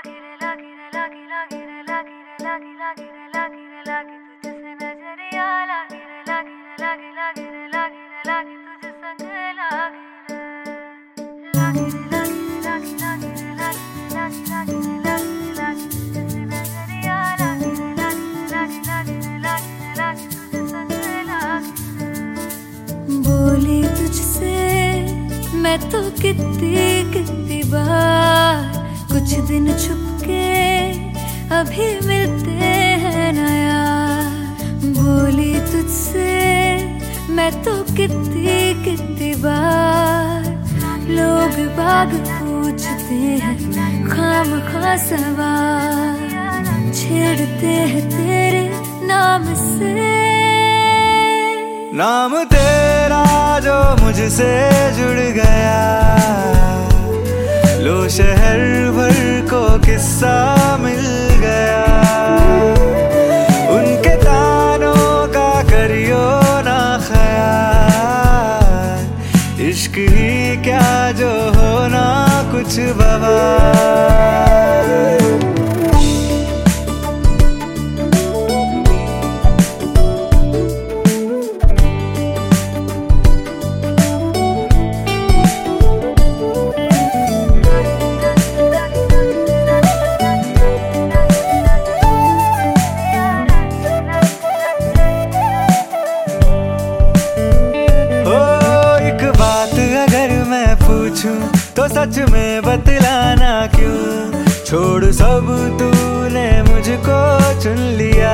बोली तुझसे मैं तो कितनी बार, कुछ दिन छुपके अभी मिलते हैं ना यार। बोली तुझसे मैं तो कितनी बार, लोग बाग पूछते हैं खामखा सवाल, छेड़ते हैं तेरे नाम से। नाम तेरा जो मुझसे जुड़ गया, लो शहर भर को किस्सा मिल गया। उनके तानों का करियो ना ख्याल, इश्क ही क्या जो होना कुछ बवाल। तो सच में बतलाना क्यों, छोड़ सब तूने मुझको चुन लिया।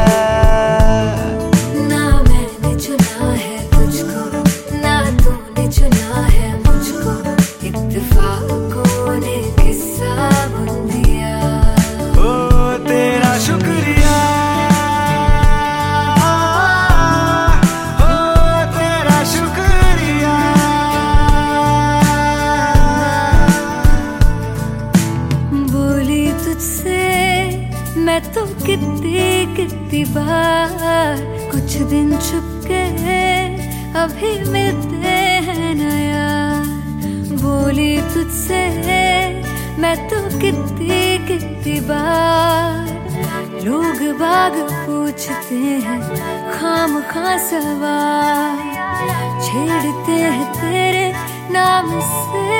ना मैंने चुना है तुझको, ना तूने चुना है मुझको, इत्तेफाकों ने किस्सा बुन दिया। ओ तेरा शुक्रिया, ओ तेरा शुक्रिया। तुझसे मैं तो कितनी बार, कुछ दिन छुपके अभी मिलते हैं ना यार। बोली तुझसे मैं तो कितनी बार, लोग बाग पूछते हैं खामखा सवाल, छेड़ते हैं तेरे नाम से।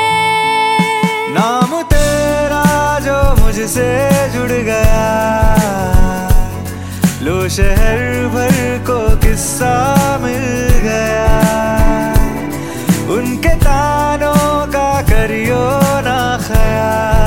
नाम तेरा जो मुझसे जुड़ गया, लो शहर भर को किस्सा मिल गया। उनके तानों का करियो ना ख्याल,